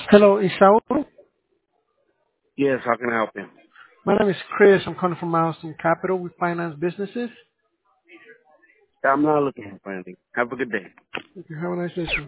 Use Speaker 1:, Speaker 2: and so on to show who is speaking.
Speaker 1: Hello, Isaú.
Speaker 2: Yes, how can I help you?
Speaker 1: My name is Chris. I'm calling from Milestone Capital. We finance businesses.
Speaker 2: I'm not looking for anything. Have a good day.
Speaker 1: Thank you. Have a nice day, sir.